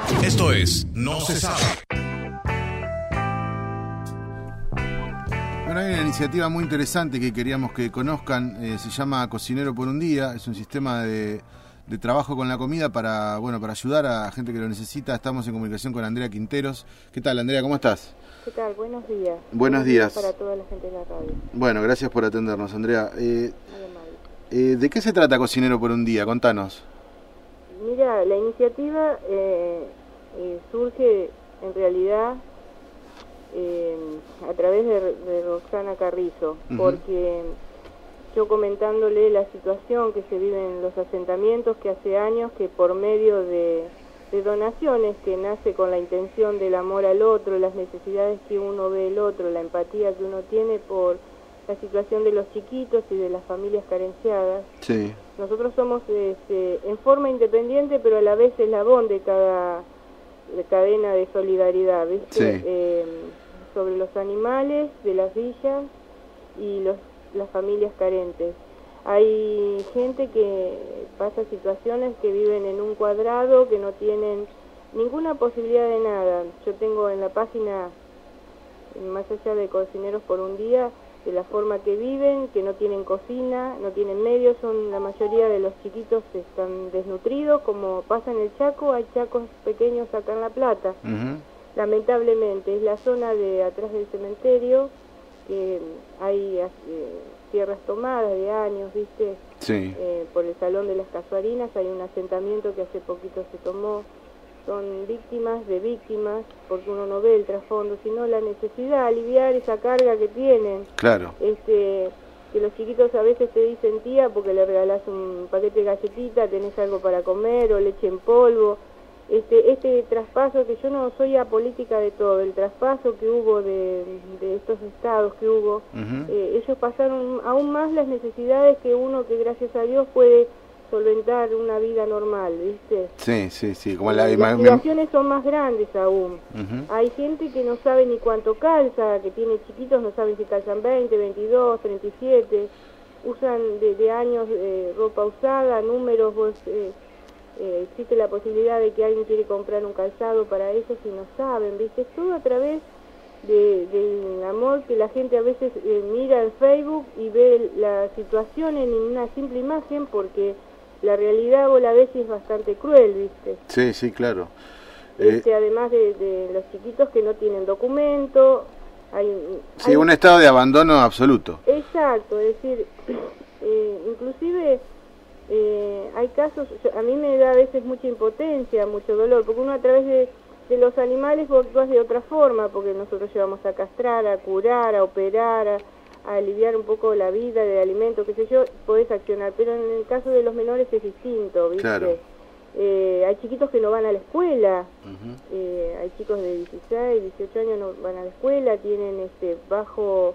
Esto es No se sabe. Bueno, hay una iniciativa muy interesante que queríamos que conozcan, se llama Cocinero por un Día, es un sistema de trabajo con la comida para ayudar a gente que lo necesita. Estamos en comunicación con Andrea Quinteros. ¿Qué tal, Andrea? ¿Cómo estás? ¿Qué tal? Buenos días. Buenos días. Para toda la gente de la radio. Bueno, gracias por atendernos, Andrea. ¿De qué se trata Cocinero por un Día? Contanos. Mira, la iniciativa surge en realidad a través de Roxana Carrizo, porque yo comentándole la situación que se vive en los asentamientos, que hace años que por medio de donaciones, que nace con la intención del amor al otro, las necesidades que uno ve del otro, la empatía que uno tiene por la situación de los chiquitos y de las familias carenciadas. Sí. Nosotros somos en forma independiente, pero a la vez eslabón de cada cadena de solidaridad, ¿viste? Sí. Sobre los animales de las villas y las familias carentes. Hay gente que pasa situaciones que viven en un cuadrado, que no tienen ninguna posibilidad de nada. Yo tengo en la página, más allá de Cocineros por un Día, de la forma que viven, que no tienen cocina, no tienen medios, la mayoría de los chiquitos están desnutridos, como pasa en el Chaco, hay chacos pequeños acá en La Plata. Lamentablemente, es la zona de atrás del cementerio, que hay tierras tomadas de años, ¿viste? Sí. Por el Salón de las Casuarinas hay un asentamiento que hace poquito se tomó. Son víctimas de víctimas, porque uno no ve el trasfondo, sino la necesidad de aliviar esa carga que tienen. Claro. Que los chiquitos a veces te dicen, tía, porque le regalás un paquete de galletitas, tenés algo para comer, o leche en polvo. Este traspaso, que yo no soy apolítica de todo, el traspaso que hubo de estos estados que hubo, ellos pasaron aún más las necesidades que uno, que gracias a Dios puede solventar una vida normal, ¿viste? Sí, como las situaciones son más grandes aún. Hay gente que no sabe ni cuánto calza, que tiene chiquitos, no saben si calzan 20, 22, 37, usan de años ropa usada, números, existe la posibilidad de que alguien quiere comprar un calzado para ellos y no saben, ¿viste? Es todo a través del amor que la gente a veces mira en Facebook y ve la situación en una simple imagen, porque la realidad vos la ves y es bastante cruel, ¿viste? Sí, claro. Además de los chiquitos que no tienen documento, hay un estado de abandono absoluto. Exacto, es decir, inclusive hay casos, a mí me da a veces mucha impotencia, mucho dolor, porque uno a través de los animales vos actúas de otra forma, porque nosotros llevamos a castrar, a curar, a operar, a aliviar un poco la vida de alimento, qué sé yo, podés accionar, pero en el caso de los menores es distinto, ¿viste? Claro. Hay chiquitos que no van a la escuela, hay chicos de 16, 18 años no van a la escuela, tienen bajo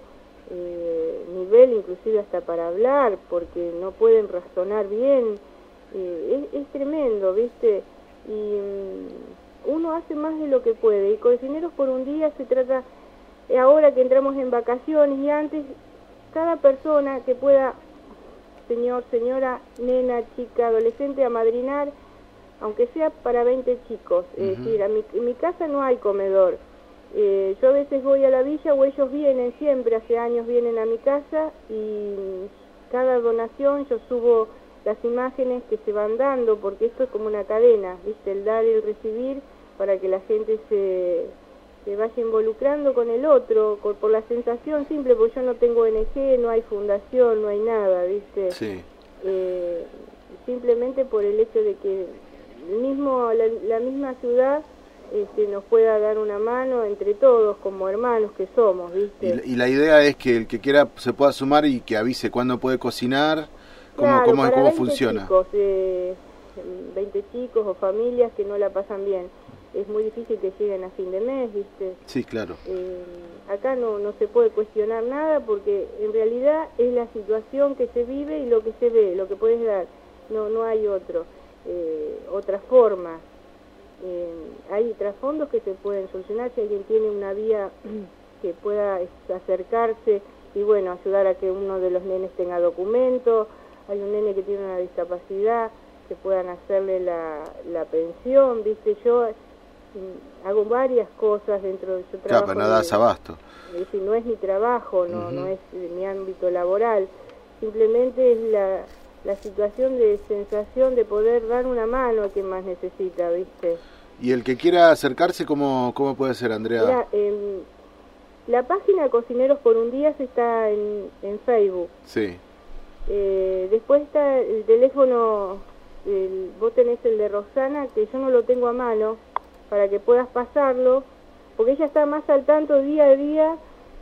nivel inclusive hasta para hablar, porque no pueden razonar bien, es tremendo, ¿viste? Y uno hace más de lo que puede, y Cocineros por un Día se trata, ahora que entramos en vacaciones y antes, cada persona que pueda, señor, señora, nena, chica, adolescente, amadrinar, aunque sea para 20 chicos, es decir, en mi casa no hay comedor. Yo a veces voy a la villa, o ellos vienen siempre, hace años vienen a mi casa, y cada donación yo subo las imágenes que se van dando, porque esto es como una cadena, ¿viste? El dar y el recibir, para que la gente se vaya involucrando con el otro, por la sensación simple, porque yo no tengo ONG, no hay fundación, no hay nada, ¿viste? Sí. Simplemente por el hecho de que la misma ciudad nos pueda dar una mano entre todos, como hermanos que somos, ¿viste? Y la idea es que el que quiera se pueda sumar y que avise cuándo puede cocinar, cómo funciona. Chicos, 20 chicos o familias que no la pasan bien. Es muy difícil que lleguen a fin de mes, ¿viste? Sí, claro. Acá no se puede cuestionar nada, porque en realidad es la situación que se vive y lo que se ve, lo que puedes dar. No hay otra forma. Hay trasfondos que se pueden solucionar si alguien tiene una vía que pueda acercarse y bueno, ayudar a que uno de los nenes tenga documento. Hay un nene que tiene una discapacidad, que puedan hacerle la pensión, ¿viste? Yo hago varias cosas dentro de su trabajo. Claro, pero no das abasto. Es decir, no es mi trabajo, no es mi ámbito laboral, simplemente es la situación de sensación de poder dar una mano a quien más necesita, ¿viste? Y el que quiera acercarse, ¿cómo puede ser, Andrea? Mirá, la página Cocineros por un Día está en Facebook. Sí. Después está el teléfono, vos tenés el de Roxana, que yo no lo tengo a mano, para que puedas pasarlo, porque ella está más al tanto día a día,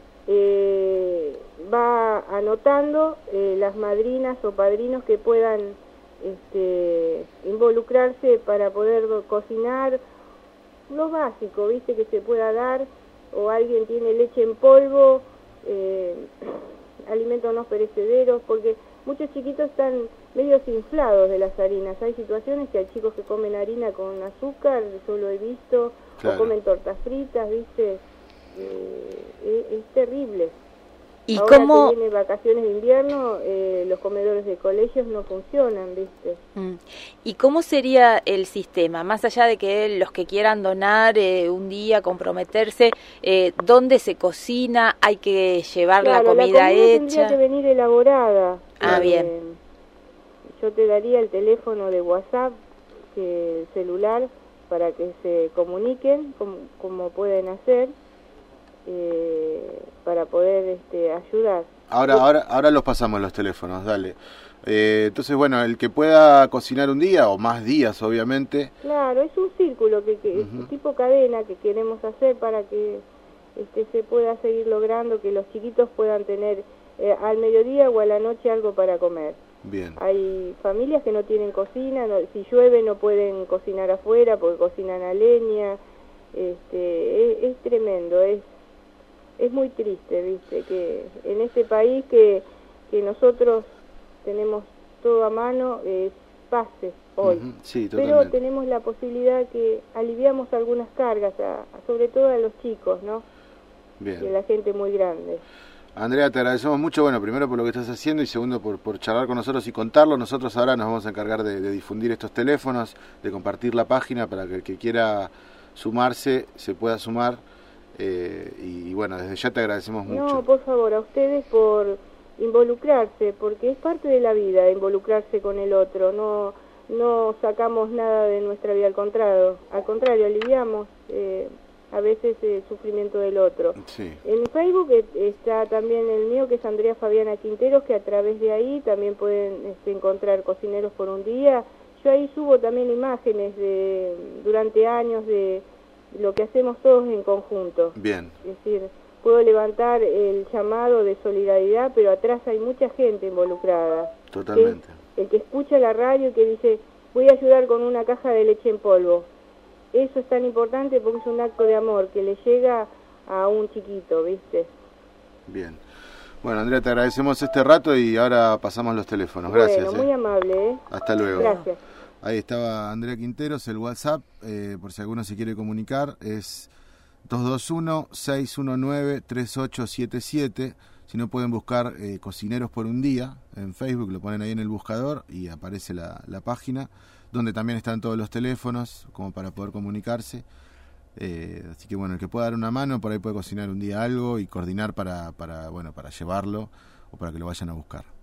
va anotando las madrinas o padrinos que puedan involucrarse para poder cocinar lo básico, ¿viste? Que se pueda dar, o alguien tiene leche en polvo, alimentos no perecederos, porque muchos chiquitos están medio inflados de las harinas. Hay situaciones que hay chicos que comen harina con azúcar, yo lo he visto, claro, o comen tortas fritas, ¿viste? Es terrible. ¿Y ahora cómo? que viene vacaciones de invierno, los comedores de colegios no funcionan, ¿viste? ¿Y cómo sería el sistema? Más allá de que los que quieran donar un día, comprometerse, ¿dónde se cocina? ¿Hay que llevar la comida hecha? Tendría que venir elaborada. Bien. Yo te daría el teléfono de WhatsApp, el celular, para que se comuniquen como pueden hacer. Para poder ayudar. Ahora los pasamos los teléfonos, dale. Entonces, bueno, el que pueda cocinar un día, o más días, obviamente. Claro, es un círculo que es tipo cadena que queremos hacer para que se pueda seguir logrando que los chiquitos puedan tener al mediodía o a la noche algo para comer. Bien. Hay familias que no tienen cocina, si llueve no pueden cocinar afuera porque cocinan a leña. Es tremendo, es muy triste, ¿viste? Que en este país que nosotros tenemos todo a mano, pase hoy. Sí, pero tenemos la posibilidad que aliviamos algunas cargas, sobre todo a los chicos, ¿no? Bien. Y a la gente muy grande. Andrea, te agradecemos mucho, bueno, primero por lo que estás haciendo y segundo por charlar con nosotros y contarlo. Nosotros ahora nos vamos a encargar de difundir estos teléfonos, de compartir la página para que el que quiera sumarse se pueda sumar. Y bueno, desde ya te agradecemos mucho. No, por favor, a ustedes por involucrarse, porque es parte de la vida involucrarse con el otro. No sacamos nada de nuestra vida, al contrario, aliviamos a veces el sufrimiento del otro. Sí. En Facebook está también el mío, que es Andrea Fabiana Quinteros, que a través de ahí también pueden encontrar Cocineros por un Día. Yo ahí subo también imágenes durante años de lo que hacemos todos en conjunto. Bien. Es decir, puedo levantar el llamado de solidaridad, pero atrás hay mucha gente involucrada. Totalmente. El que escucha la radio y que dice, voy a ayudar con una caja de leche en polvo. Eso es tan importante porque es un acto de amor que le llega a un chiquito, ¿viste? Bien. Bueno, Andrea, te agradecemos este rato y ahora pasamos los teléfonos. Gracias. Bueno, muy amable, Hasta luego. Gracias. Ahí estaba Andrea Quinteros, el WhatsApp, por si alguno se quiere comunicar, es 221-619-3877. Si no, pueden buscar Cocineros por un Día en Facebook, lo ponen ahí en el buscador y aparece la página, donde también están todos los teléfonos como para poder comunicarse. Así que bueno, el que pueda dar una mano, por ahí puede cocinar un día algo y coordinar para llevarlo o para que lo vayan a buscar.